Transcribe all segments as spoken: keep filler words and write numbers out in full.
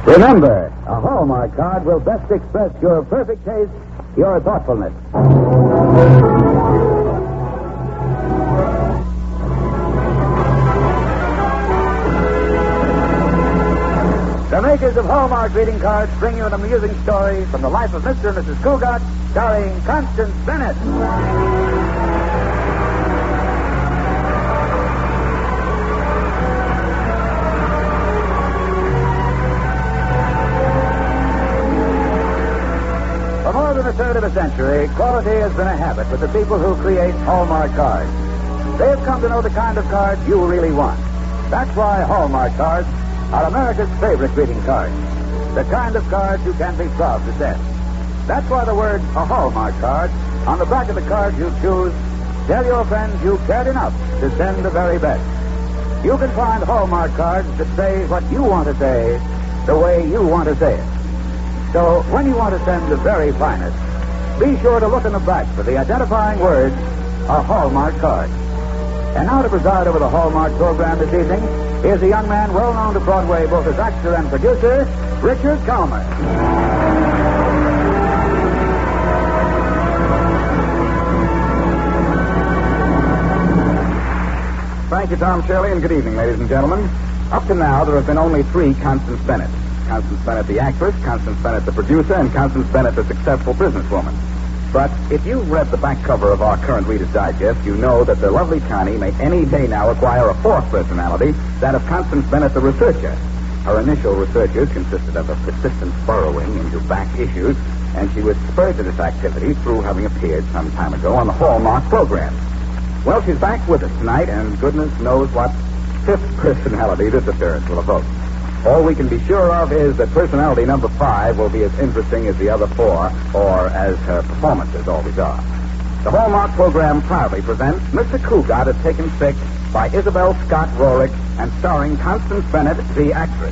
Remember, a Hallmark card will best express your perfect taste, your thoughtfulness. The makers of Hallmark greeting cards bring you an amusing story from the life of Mister and Missus Cougat, starring Constance Bennett. For more than a third of a century, quality has been a habit with the people who create Hallmark cards. They have come to know the kind of cards you really want. That's why Hallmark cards are America's favorite greeting cards. The kind of cards you can be proud to send. That's why the word a Hallmark card on the back of the card you choose tell your friends you cared enough to send the very best. You can find Hallmark cards that say what you want to say the way you want to say it. So when you want to send the very finest, be sure to look in the back for the identifying words, a Hallmark card. And now to preside over the Hallmark program this evening is a young man well known to Broadway both as actor and producer, Richard Kalmer. Thank you, Tom Shirley, and good evening, ladies and gentlemen. Up to now, there have been only three Constance Bennett. Constance Bennett, the actress, Constance Bennett, the producer, and Constance Bennett, the successful businesswoman. But if you've read the back cover of our current Reader's Digest, you know that the lovely Connie may any day now acquire a fourth personality, that of Constance Bennett, the researcher. Her initial researches consisted of a persistent burrowing into back issues, and she was spurred to this activity through having appeared some time ago on the Hallmark program. Well, she's back with us tonight, and goodness knows what fifth personality this appearance will evoke. All we can be sure of is that personality number five will be as interesting as the other four, or as her performances always are. The Hallmark program proudly presents Mister Cougat as Taken Sick by Isabel Scott Rorick and starring Constance Bennett, the actress.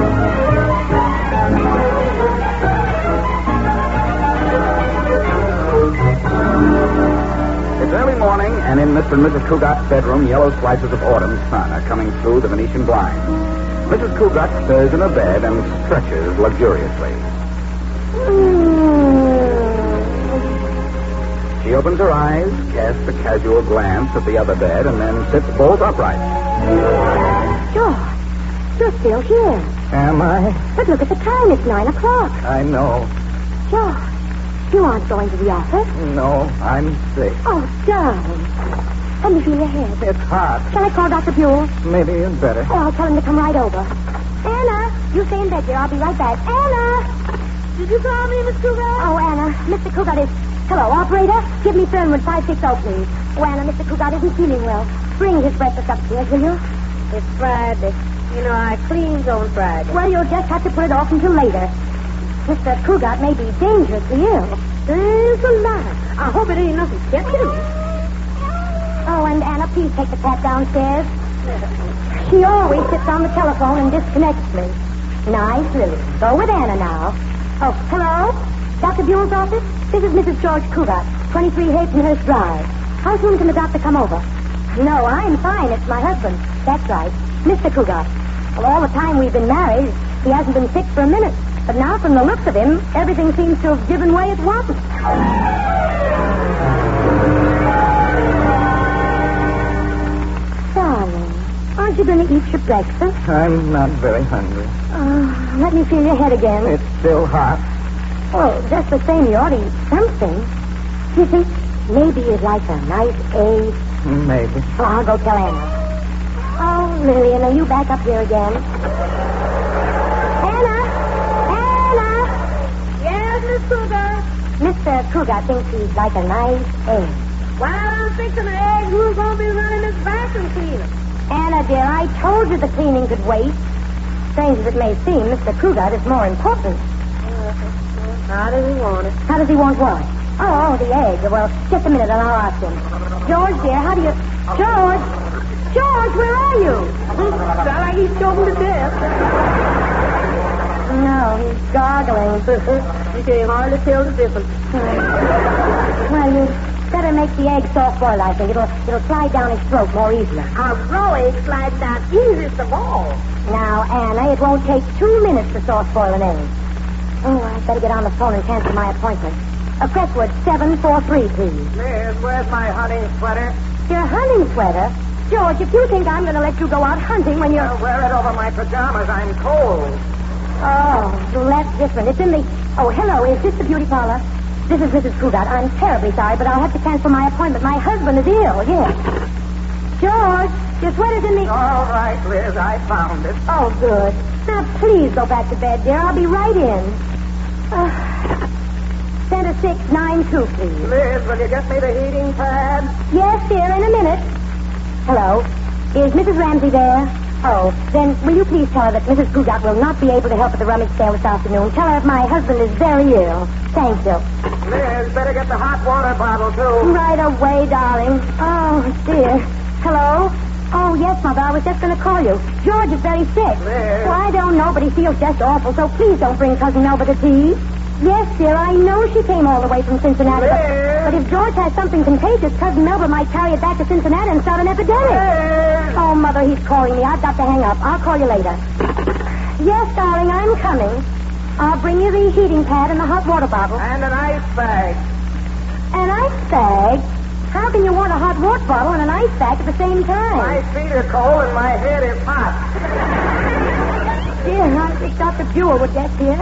It's early morning, and in Mister and Missus Cougat's bedroom, yellow slices of autumn sun are coming through the Venetian blinds. Missus Cougat stirs in her bed and stretches luxuriously. She opens her eyes, casts a casual glance at the other bed, and then sits bolt upright. George, you're still here. Am I? But look at the time. It's nine o'clock. I know. George, you aren't going to the office? No, I'm sick. Oh, darling. Let me feel your head. It's hot. Shall I call Doctor Buell? Maybe you'd better. Oh, I'll tell him to come right over. Anna, you stay in bed, dear. I'll be right back. Anna! Did you call me, Miss Cougat? Oh, Anna, Mister Cougat is... Hello, operator. Give me Fernwood five six zero, please. Oh, Anna, Mister Cougat isn't feeling well. Bring his breakfast upstairs, will you? It's Friday. You know, I cleans on Friday. Well, you'll just have to put it off until later. Mister Cougat may be dangerously ill. There's a lie. I hope it ain't nothing sketchy. Oh, and Anna, please take the cat downstairs. She always sits on the telephone and disconnects me. Nice, Lily. Go with Anna now. Oh, hello? Doctor Buell's office? This is Missus George Cougat, twenty-three Hastenhurst Drive. How soon can the doctor come over? No, I'm fine. It's my husband. That's right. Mister Cougat. Well, all the time we've been married, he hasn't been sick for a minute. But now, from the looks of him, everything seems to have given way at once. Darling, aren't you going to eat your breakfast? I'm not very hungry. Oh, let me feel your head again. It's still hot. Oh, just the same, you ought to eat something. Do you think maybe you'd like a nice egg? Maybe. Oh, I'll go tell Anna. Oh, Lillian, are you back up here again? Anna! Anna! Yes, Miss Cougat. Mister Cougat thinks he'd like a nice egg. While I'm fixing the eggs, who's going to be running this vacuum cleaner? Anna, dear, I told you the cleaning could wait. Strange as it may seem, Mister Cougat is more important. How does he want it? How does he want what? Oh, oh, the egg. Well, just a minute and I'll ask him. George, dear, how do you... George! George, where are you? Sound like he's choking to death. No, he's gargling. You can hardly tell the difference. Well, you Better make the egg soft-boiled, I think. It'll it'll slide down his throat more easily. A raw egg slides down easiest of all. Now, Anna, it won't take two minutes to soft-boil an egg. Oh, I'd better get on the phone and cancel my appointment. A Crestwood seven four three, please. Liz, where's my hunting sweater? Your hunting sweater? George, if you think I'm going to let you go out hunting when you're... I'll wear it over my pajamas. I'm cold. Oh, well, that's different. It's in the... Oh, hello. Is this the beauty parlor? This is Missus Cougat. I'm terribly sorry, but I'll have to cancel my appointment. My husband is ill, yes. George, your sweater's in the... All right, Liz, I found it. Oh, good. Now, please go back to bed, dear. I'll be right in. Uh, Center six nine two, please. Liz, will you get me the heating pad? Yes, dear, in a minute. Hello. Is Missus Ramsey there? Oh, then will you please tell her that Missus Cougat will not be able to help at the rummage sale this afternoon. Tell her my husband is very ill. Thank you. Liz, better get the hot water bottle, too. Right away, darling. Oh, dear. Hello? Oh, yes, Mother. I was just going to call you. George is very sick. Liz. Well, I don't know, but he feels just awful, so please don't bring Cousin Melba to tea. Yes, dear, I know she came all the way from Cincinnati. But, Liz. but if George has something contagious, Cousin Melba might carry it back to Cincinnati and start an epidemic. Liz. Oh, Mother, he's calling me. I've got to hang up. I'll call you later. Yes, darling, I'm coming. I'll bring you the heating pad and the hot water bottle. And an ice bag. An ice bag? How can you want a hot water bottle and an ice bag at the same time? My feet are cold and my head is hot. Dear, I think Doctor Buell would get here.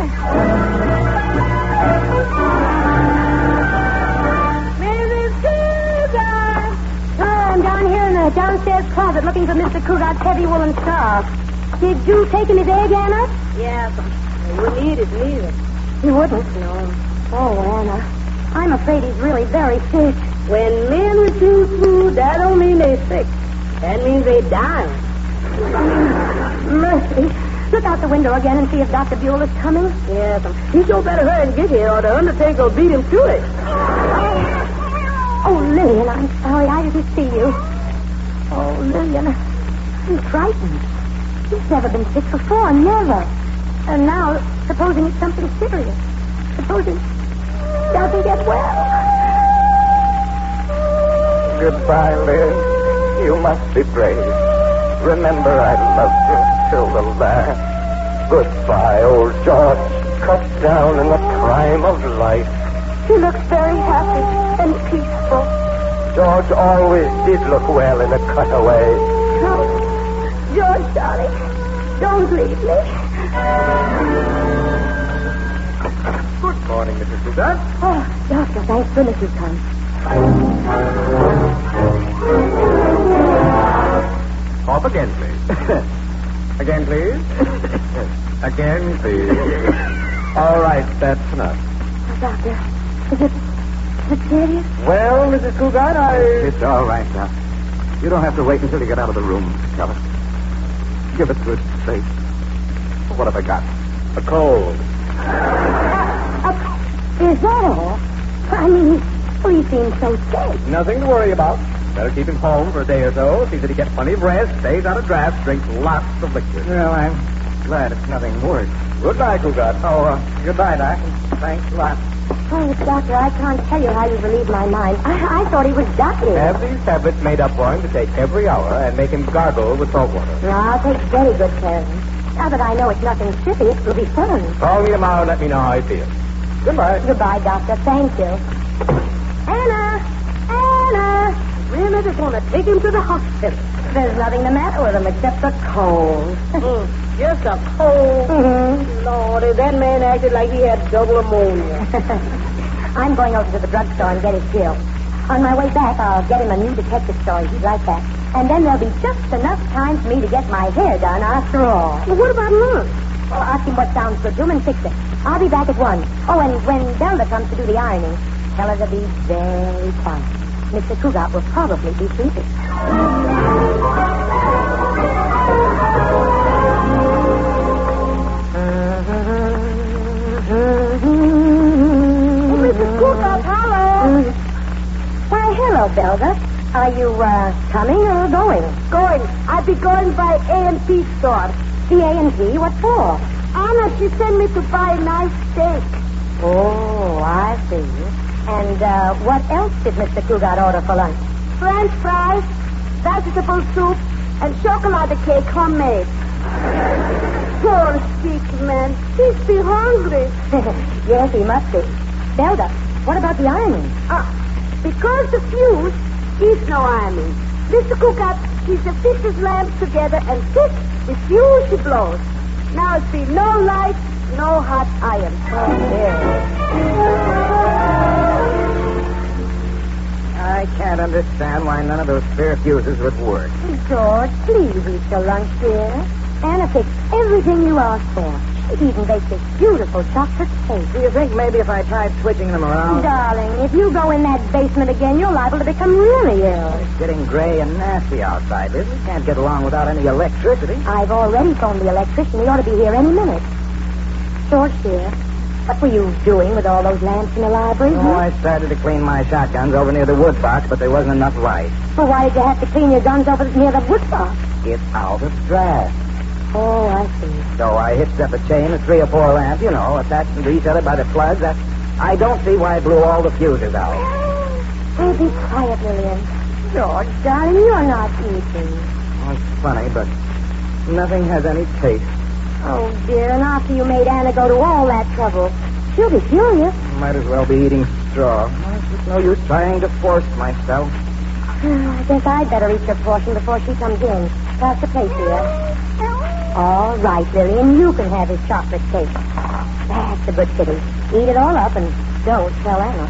Missus Cougat! Oh, I'm down here in the downstairs closet looking for Mister Cougat's heavy woolen scarf. Did you take him his egg, Anna? Yes, I wouldn't eat it neither. He wouldn't, no. Oh, Anna, I'm afraid he's really very sick. When men refuse food, that don't mean they're sick. That means they die. Mercy. Look out the window again and see if Doctor Buell is coming. Yes, he sure better hurry and get here, or the undertaker will beat him to it. Oh, Lillian, I'm sorry. I didn't see you. Oh, Lillian, I'm frightened. He's never been sick before, never. And now, supposing it's something serious. Supposing he doesn't get well. Goodbye, Liz. You must be brave. Remember, I loved you till the last. Goodbye, old George. Cut down in the prime of life. He looks very happy and peaceful. George always did look well in a cutaway. Oh, George, darling, don't leave me. Good morning, Missus Cougat. Oh, Doctor, thank goodness you've come. Off again, please. Again, please. Again, please. All right, that's enough. Oh, Doctor, is it, is it serious? Well, Missus Cougat, I... It's all right, Doc. You don't have to wait until you get out of the room, Keller. Give it good space. What have I got? A cold. Uh, is that all? I mean, he, he seems so sick. Nothing to worry about. Better keep him home for a day or so. See that he gets plenty of rest, stays out of drafts, drinks lots of liquid. Well, I'm glad it's nothing worse. Goodbye, Cougat. Oh, uh, goodbye, Doc. Thanks a lot. Oh, Doctor, I can't tell you how you've relieved my mind. I, I thought he was dying. Have these tablets made up for him to take every hour and make him gargle with salt water. No, I'll take very good care of him. Now that I know it's nothing serious, it'll be fun. Call me tomorrow and let me know how he feels. Goodbye. Goodbye, Doctor. Thank you. Anna! Anna! Really, just want to take him to the hospital. There's nothing the matter with him except a cold. Mm, just a cold. Mm-hmm. Lordy, that man acted like he had double ammonia. I'm going over to the drugstore and get his pill. On my way back, I'll get him a new detective story. He'd like that. And then there'll be just enough time for me to get my hair done after all. Well, what about lunch? Well, ask him what sounds good to him and fix it. I'll be back at one. Oh, and when Zelda comes to do the ironing, tell her to be very quiet. Mister Cougat will probably be sleeping. Missus Cougat, hello. Why, hello, Zelda. Are you, uh, coming or going? Going. I'll be going by A and P store. The A and P? What for? Anna, she sent me to buy a nice steak. Oh, I see. And uh, what else did Mister Cougat order for lunch? French fries, vegetable soup, and chocolate cake homemade. Poor sick man. He's be hungry. Yes, he must be. Zelda, what about the ironing? Uh, because the fuse is no ironing. Mister Cougat, he's the fix his lamps together and fix the fuse he blows. Now it's be no light, no hot iron. Oh, dear. I can't understand why none of those spare fuses would work. George, please eat your lunch, dear. Anna fixed everything you asked for. She even baked this beautiful chocolate cake. Do you think maybe if I tried switching them around? Darling, if you go in that basement again, you're liable to become really ill. It's getting gray and nasty outside, Liz. We can't get along without any electricity. I've already phoned the electrician. He ought to be here any minute. George, dear, what were you doing with all those lamps in the library? Oh, I started to clean my shotguns over near the wood box, but there wasn't enough light. Well, why did you have to clean your guns over near the wood box? It's out of draft. Oh, I see. So I hitched up a chain of three or four lamps, you know, attached to each other by the plugs. That I don't see why I blew all the fuses out. Oh, be quiet, Lillian. George, darling, you're not eating. Oh, it's funny, but nothing has any taste. Oh, dear, and after you made Anna go to all that trouble, she'll be furious. Might as well be eating straw. It's no use trying to force myself. I guess I'd better eat your portion before she comes in. Pass the plate here. All right, Lillian, you can have his chocolate cake. That's a good kitty. Eat it all up and don't tell Anna.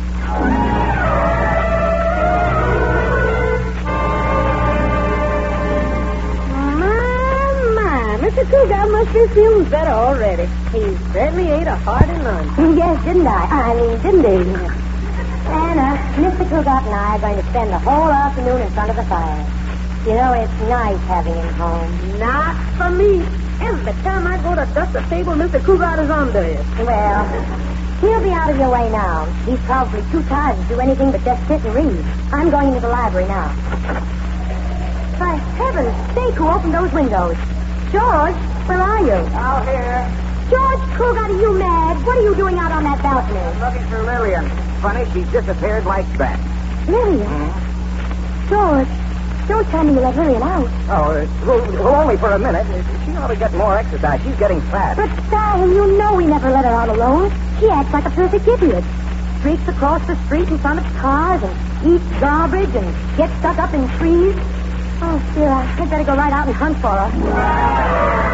My, my, Mister Cougat must be feeling better already. He certainly ate a hearty lunch. Yes, didn't I? I mean, didn't he? Anna, Mister Cougat and I are going to spend the whole afternoon in front of the fire. You know, it's nice having him home. Not for me. Every time I go to dust the table, Mister Cougat is under it. Well, he'll be out of your way now. He's probably too tired to do anything but just sit and read. I'm going into the library now. For heaven's sake, who opened those windows? George, where are you? Out here. George Cougat, are you mad? What are you doing out on that balcony? Looking for Lillian. Funny, she disappeared like that. Lillian? Mm-hmm. George, don't tell me you let Lillian out. Oh, uh, well, well, only for a minute. She ought to get more exercise. She's getting fat. But, darling, you know we never let her out alone. She acts like a perfect idiot. Streaks across the street in front of cars and eats garbage and gets stuck up in trees. Oh, dear, I'd better go right out and hunt for her.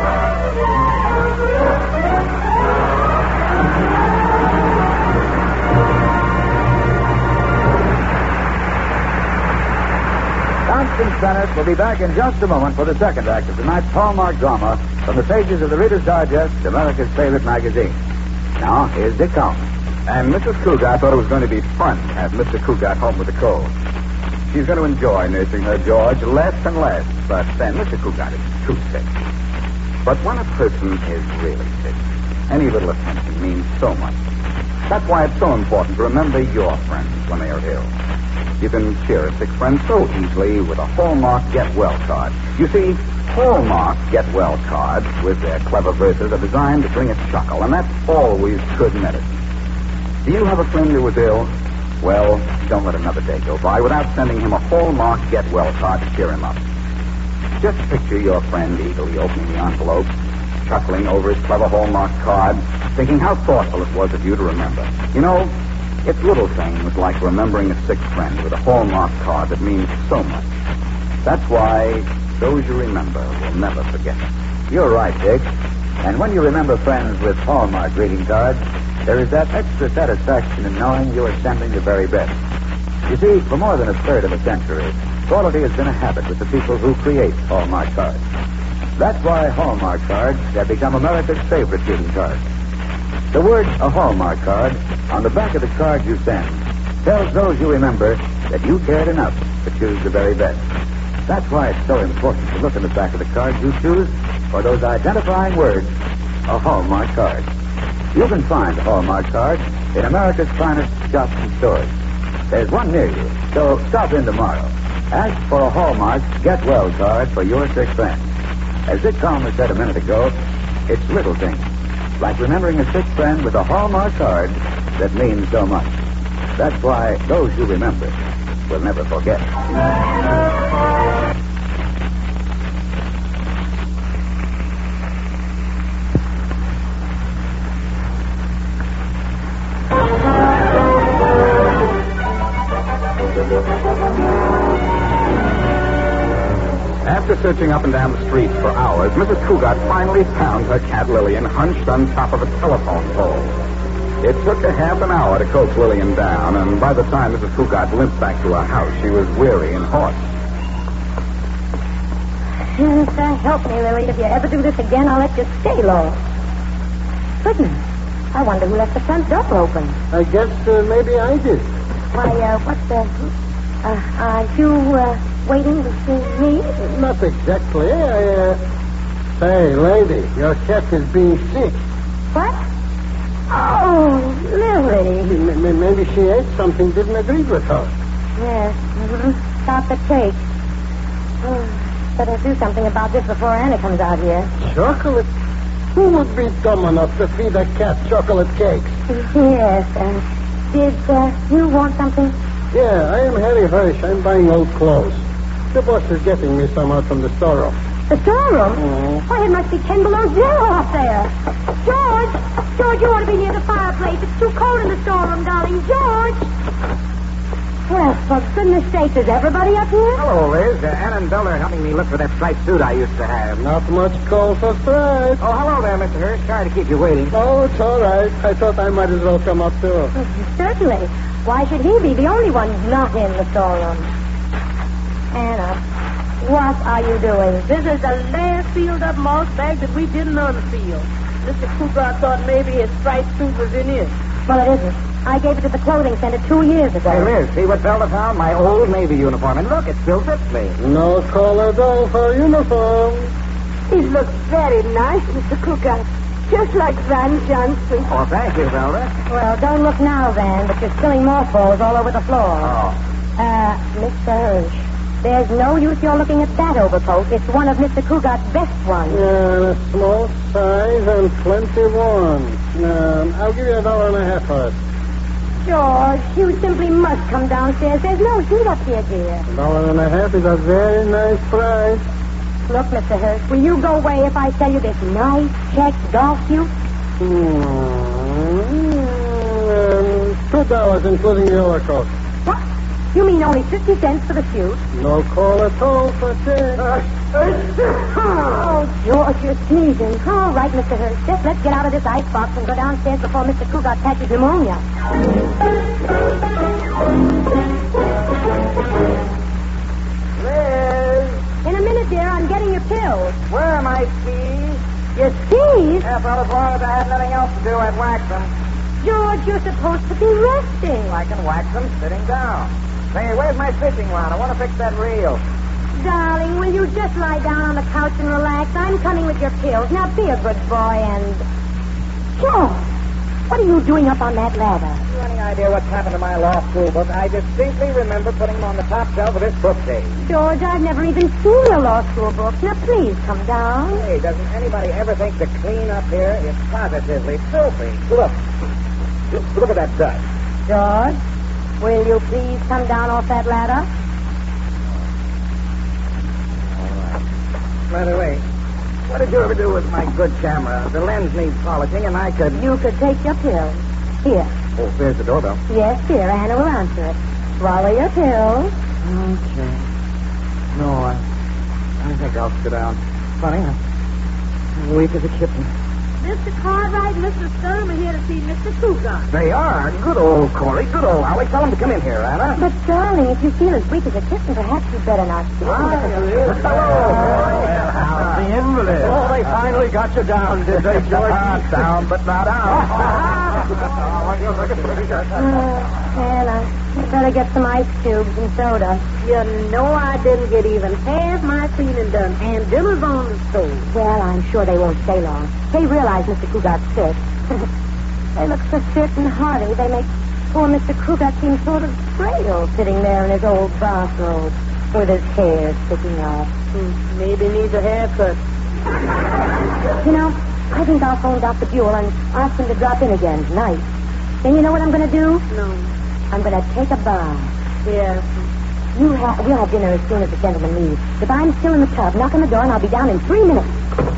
Constance Bennett will be back in just a moment for the second act of tonight's Hallmark drama from the pages of the Reader's Digest, America's favorite magazine. Now, here's Dick Calmer. And Missus Cougat thought it was going to be fun to have Mister Cougat home with a cold. She's going to enjoy nursing her George less and less, but then Mister Cougat is too sick. But when a person is really sick, any little attention means so much. That's why it's so important to remember your friends when they are ill. You can cheer a sick friend so easily with a Hallmark Get Well card. You see, Hallmark Get Well cards with their clever verses are designed to bring a chuckle, and that's always good medicine. Do you have a friend who is ill? Well, don't let another day go by without sending him a Hallmark Get Well card to cheer him up. Just picture your friend eagerly opening the envelope, chuckling over his clever Hallmark card, thinking how thoughtful it was of you to remember. You know, it's little things like remembering a sick friend with a Hallmark card that means so much. That's why those you remember will never forget. You're right, Dick. And when you remember friends with Hallmark greeting cards, there is that extra satisfaction in knowing you are sending the very best. You see, for more than a third of a century, quality has been a habit with the people who create Hallmark cards. That's why Hallmark cards have become America's favorite greeting cards. The word a Hallmark card on the back of the card you send tells those you remember that you cared enough to choose the very best. That's why it's so important to look in the back of the card you choose for those identifying words, a Hallmark card. You can find a Hallmark card in America's finest shops and stores. There's one near you, so stop in tomorrow. Ask for a Hallmark Get Well card for your sick friend. As Dick Calmer said a minute ago, it's little things, like remembering a sick friend with a Hallmark card that means so much. That's why those who remember will never forget. After searching up and down the streets for hours, Missus Cougat finally found her cat Lillian hunched on top of a telephone pole. It took a half an hour to coax Lillian down, and by the time Missus Cougat limped back to her house, she was weary and hoarse. Yes, uh, help me, Lily. If you ever do this again, I'll let you stay low. Goodness, I wonder who left the front door open. I guess uh, maybe I did. Why, uh, what the... Uh, are you, uh, waiting to see me? Not exactly. I, uh... Say, lady, your cat is being sick. What? Oh, Lily. M- m- maybe she ate something didn't agree with her. Yes, mm-hmm. Stop the cake. Oh, better do something about this before Anna comes out here. Chocolate? Who would be dumb enough to feed a cat chocolate cakes? Yes, uh, did uh, you want something? Yeah, I am Harry Hirsch. I'm buying old clothes. The boss is getting me some out from the storeroom. The storeroom? Mm-hmm. Why, it must be ten below zero up there. George! George, you ought to be near the fireplace. It's too cold in the storeroom, darling. George! Well, for goodness sake, is everybody up here? Hello, Liz. Uh, Ann and Bill are helping me look for that striped suit I used to have. Not much call for stripes. Oh, hello there, Mister Hirsch. Sorry to keep you waiting. Oh, it's all right. I thought I might as well come up, too. Certainly. Why should he be the only one not in the storeroom? Anna, what are you doing? This is the last sealed up mouse bag that we didn't unseal. Mister Cougar thought maybe his striped suit was in it. Well, it isn't. I gave it to the clothing center two years ago. Hey, Liz, see what Zelda found? My old Navy uniform. And look, it still fits me. No collar doll for uniform. It looks very nice, Mister Cougar. Just like Van Johnson. Oh, thank you, Zelda. Well, don't look now, Van, but you're spilling mothballs all over the floor. Oh. Uh, Mister Hirsch, there's no use you're looking at that overcoat. It's one of Mister Cougart's best ones. Yeah, a small size and plenty worn. Um, I'll give you a dollar and a half for it. George, you simply must come downstairs. There's no heat up here, dear. A dollar and a half is a very nice price. Look, Mister Hirsch, will you go away if I sell you this nice check golf suit? Hmm. Um, two dollars, including the overcoat. What? You mean only fifty cents for the suit? No call at all for check. Oh, George, you're sneezing. All right, Mister Hirsch, just let's get out of this icebox and go downstairs before Mister Cougar catches pneumonia. Liz, In a minute, dear, I'm getting your pills. where are my skis? Your skis? Yeah, well, as long as I had nothing else to do, I'd wax them. George, you're supposed to be resting. I can wax them sitting down. Say, where's my fishing rod? I want to fix that reel. Darling, will you just lie down on the couch and relax? I'm coming with your pills. Now, be a good boy and... George, what are you doing up on that ladder? Have you any idea what's happened to my law school book? I distinctly remember putting them on the top shelf of this bookcase. George, I've never even seen your law school books. Now, please come down. Hey, doesn't anybody ever think to clean up here? It's positively filthy. Look. Look at that dust. George, will you please come down off that ladder? By the way, what did you ever do with my good camera? The lens needs polishing, and I could... You could take your pills. Here. Oh, there's the doorbell. Yes, dear. Anna will answer it. Swallow your pills. Okay. No, I... I think I'll sit down. Funny, I'm weak as a kitten. Mister Cartwright and Mister Sturm are here to see Mister Cougar. They are. Good old Corey. Good old Howie. Tell them to come in here, Anna. But, darling, if you feel as weak as a kitten, perhaps you'd better not sit. Hello. How's the invalid? Oh, they finally got you down, did they, George? Down, but not out. Uh, Anna, you better get some ice cubes and soda. You know I didn't get even half my cleaning done, and dinner's on the stove. Well, I'm sure they won't stay long. They realize Mister Cougart's sick. They look so fit and hearty. They make poor Mister Cougar seem sort of frail, sitting there in his old bathrobe with his hair sticking out. Hmm, maybe needs a haircut. You know, I think I'll phone Doctor Buell and ask him to drop in again tonight. Then you know what I'm going to do? No. I'm going to take a bath. Yes. You ha- we'll have dinner as soon as the gentlemen leave. If I'm still in the tub, knock on the door and I'll be down in three minutes.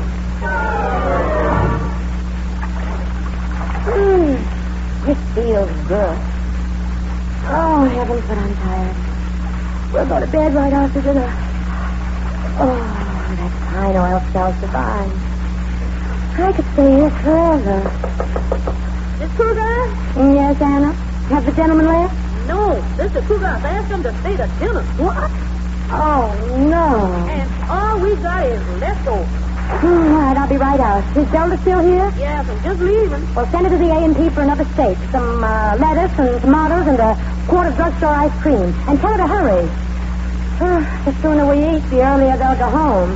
Mm, this feels good. Oh, heavens, but I'm tired. We'll go to bed right after dinner. Oh, that pine oil smells divine. I could stay here forever. Miss Cougar? Yes, Anna? Have the gentlemen left? No, Mister Cougar asked them to stay to dinner. What? Oh, no. And all we got is leftovers. Hmm, all right, I'll be right out. Is Zelda still here? Yes, I'm just leaving. Well, send it to the A and P for another steak, some uh, lettuce and tomatoes and a quart of drugstore ice cream. And tell her to hurry. Uh, the sooner we eat, the earlier they'll go home.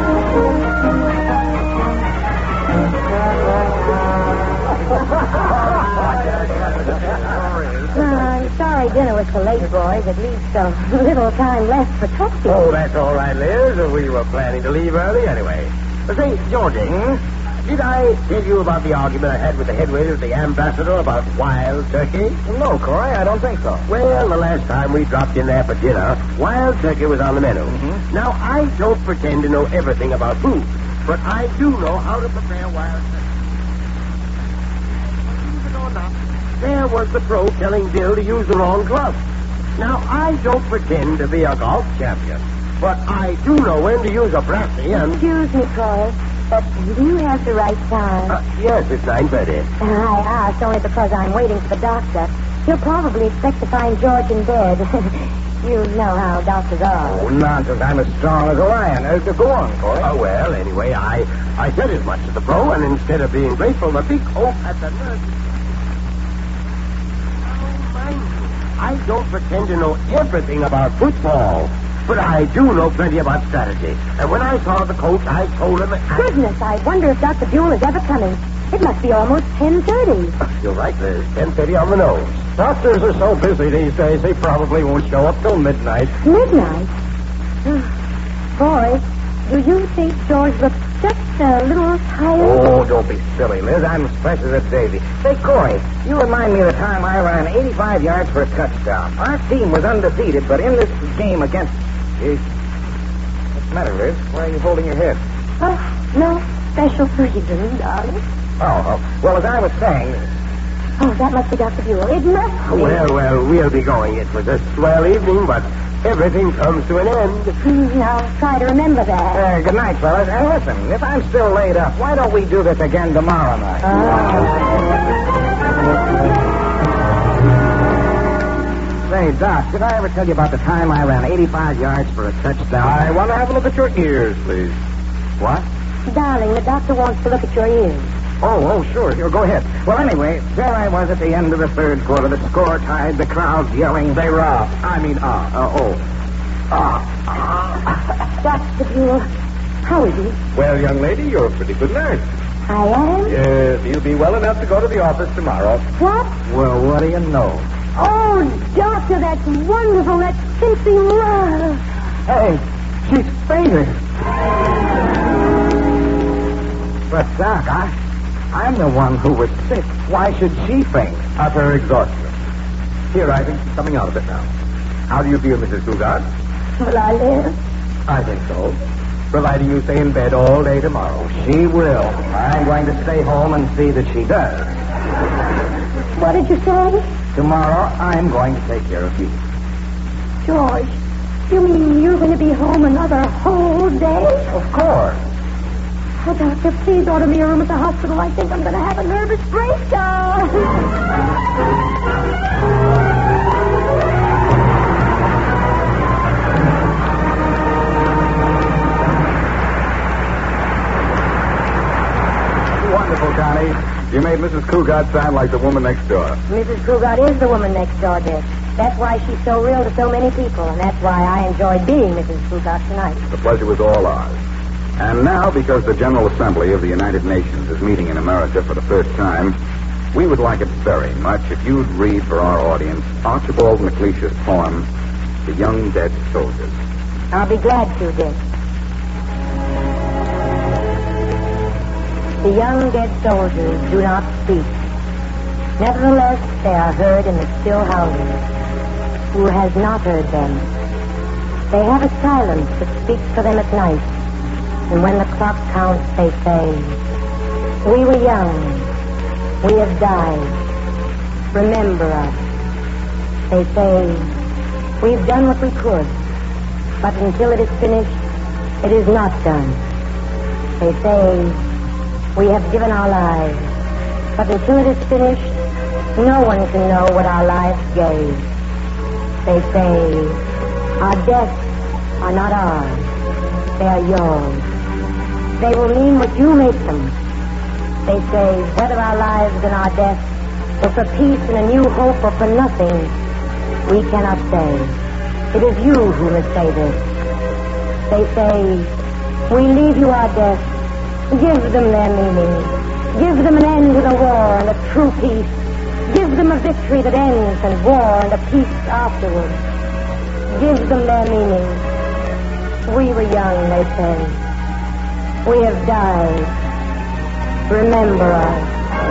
Uh, I'm sorry dinner was so late, boys. It leaves so little time left for talking. Oh, that's all right, Liz. We were planning to leave early anyway. But say, Georgie, did I tell you about the argument I had with the head waiter at the Ambassador about wild turkey? No, Corey, I don't think so. Well, the last time we dropped in there for dinner, wild turkey was on the menu. Mm-hmm. Now, I don't pretend to know everything about food, but I do know how to prepare wild turkey. Believe it or not, there was the pro telling Bill to use the wrong glove. Now, I don't pretend to be a golf champion, but I do know when to use a brassy and... Excuse me, Troy, but do you have the right time? Uh, yes, it's nine thirty. I asked only because I'm waiting for the doctor. He'll probably expect to find George in bed. You know how doctors are. Oh, nonsense. I'm as strong as a lion. Uh, go on, Corey. Oh, well, anyway, I, I said as much to the pro, and instead of being grateful, the big oaf at the nurse... I don't pretend to know everything about football, but I do know plenty about strategy. And when I saw the coach, I told him... I... Goodness, I wonder if Doctor Buell is ever coming. It must be almost ten thirty. You're right, Liz. ten thirty on the nose. Doctors are so busy these days, they probably won't show up till midnight. Midnight? Boy, do you think George looks just a little tired? Oh, don't be silly, Liz. I'm as fresh as a daisy. Say, Corey, you remind me of the time I ran eighty-five yards for a touchdown. Our team was undefeated, but in this game against... Gee, what's the matter, Liz? Why are you holding your head? Oh, no special reason, darling. Oh, oh, well, as I was saying... Oh, that must be Doctor Buell. It must be. Well, well, we'll be going. It was a swell evening, but everything comes to an end. Now, try to remember that. Uh, good night, fellas. And listen, if I'm still laid up, why don't we do this again tomorrow night? Say, Doc, did I ever tell you about the time I ran eighty-five yards for a touchdown? I want to have a look at your ears, please. What? Darling, the doctor wants to look at your ears. Oh, oh, sure. Here, go ahead. Well, anyway, there I was at the end of the third quarter. The score tied, the crowd yelling. They were off. I mean, off. Uh, oh. Ah. Doctor Buell, how is he? Well, young lady, you're a pretty good nurse. I am? Yes, you'll be well enough to go to the office tomorrow. What? Well, what do you know? Oh, doctor, that's wonderful. That's simply love. Hey, she's fainting. But, Doc, I, I'm the one who was sick. Why should she faint? Utter exhaustion. Here, I think she's coming out of it now. How do you feel, Missus Cougar? Will I live? I think so. Providing you stay in bed all day tomorrow. She will. I'm going to stay home and see that she does. What did you say? Tomorrow, I'm going to take care of you. George, you mean you're going to be home another whole day? Of course. Oh, doctor, please order me a room at the hospital. I think I'm going to have a nervous breakdown. Wonderful, Connie. You made Missus Cougar sound like the woman next door. Missus Cougar is the woman next door, Dick. That's why she's so real to so many people, and that's why I enjoyed being Missus Cougar tonight. The pleasure was all ours. And now, because the General Assembly of the United Nations is meeting in America for the first time, we would like it very much if you'd read for our audience Archibald MacLeish's poem, The Young Dead Soldiers. I'll be glad to, Dick. The young dead soldiers do not speak. Nevertheless, they are heard in the still houses. Who has not heard them? They have a silence that speaks for them at night. And when the clock counts, they say, we were young. We have died. Remember us. They say, we've done what we could. But until it is finished, it is not done. They say, we have given our lives. But until it is finished, no one can know what our lives gave. They say, our deaths are not ours. They are yours. They will mean what you make them. They say, whether our lives and our deaths were for peace and a new hope or for nothing, we cannot say. It is you who must say this. They say, we leave you our deaths. Give them their meaning. Give them an end to the war and a true peace. Give them a victory that ends and war and a peace afterward. Give them their meaning. We were young, they say. We have died. Remember us.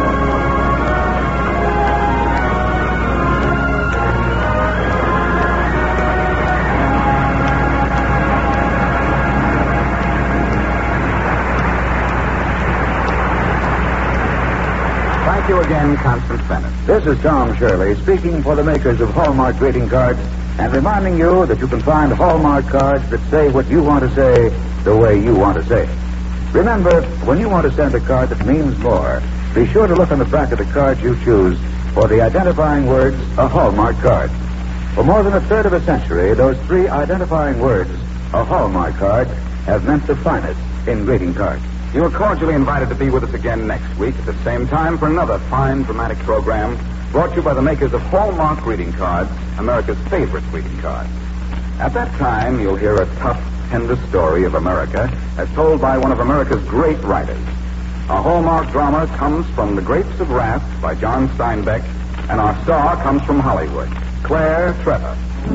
Thank you again, Constance Bennett. This is Tom Shirley speaking for the makers of Hallmark greeting cards and reminding you that you can find Hallmark cards that say what you want to say the way you want to say it. Remember, when you want to send a card that means more, be sure to look on the back of the card you choose for the identifying words, a Hallmark card. For more than a third of a century, those three identifying words, a Hallmark card, have meant the finest in greeting cards. You are cordially invited to be with us again next week at the same time for another fine dramatic program brought to you by the makers of Hallmark greeting cards, America's favorite greeting cards. At that time, you'll hear a tough, tender story of America as told by one of America's great writers. Our Hallmark drama comes from The Grapes of Wrath by John Steinbeck, and our star comes from Hollywood, Claire Trevor.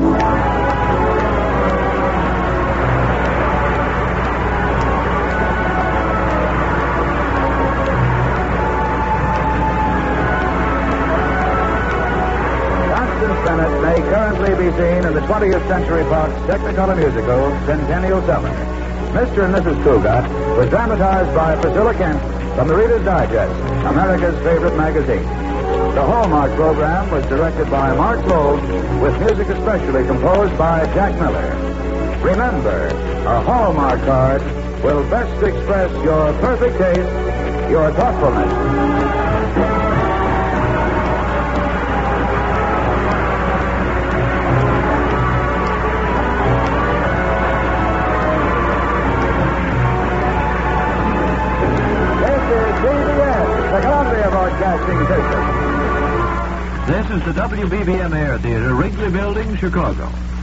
Bennett may currently be seen in the twentieth Century Fox Technicolor musical, Centennial Summer. Mister and Missus Cougat was dramatized by Priscilla Kent from the Reader's Digest, America's favorite magazine. The Hallmark program was directed by Mark Loeb, with music especially composed by Jack Miller. Remember, a Hallmark card will best express your perfect taste, your thoughtfulness. This is the W B B M Air Theater, Wrigley Building, Chicago.